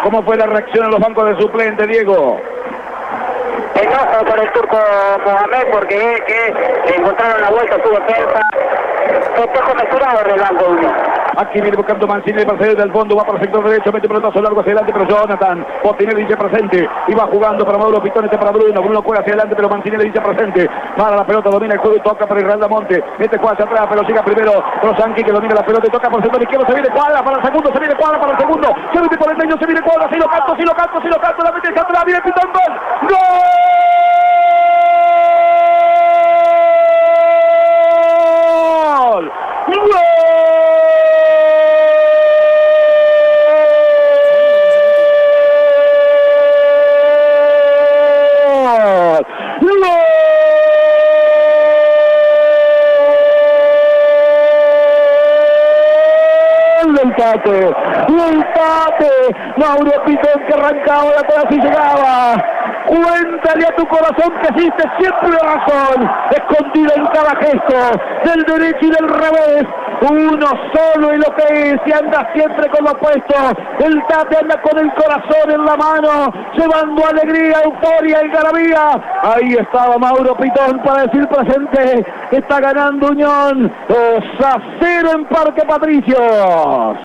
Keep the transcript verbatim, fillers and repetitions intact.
¿Cómo fue la reacción en los bancos de suplente, Diego? Enojo por el turco Mohamed porque es que encontraron la vuelta, estuvo cerca. Festejo mesurado en el banco uno. Aquí viene buscando Mancini para salir del fondo, va para el sector derecho, mete pelotazo largo hacia adelante, pero Jonathan Botinelli dice presente, y va jugando para Mauro Pitón, este para Bruno, Bruno juega hacia adelante, pero Mancini le dice presente, para la pelota, domina el juego y toca para Israel Damonte, mete Cuadra hacia atrás, pero llega primero Rosanqui que domina la pelota y toca por el sector izquierdo, se viene Cuadra para el segundo, se viene Cuadra para el segundo, se viene por el medio, se viene Cuadra, si lo canto, si lo canto, si lo canto, la mete hacia atrás, viene Pitón, gol, ¡gol! Empate, empate, Mauro Pitón que arrancaba de atrás y llegaba. Cuéntale a tu corazón que existe siempre razón, escondida en cada gesto, del derecho y del revés, uno solo y lo que es, y anda siempre con lo opuesto. El Tate anda con el corazón en la mano, llevando alegría, euforia y garabía. Ahí estaba Mauro Pitón para decir presente, está ganando Unión dos a cero en Parque Patricios.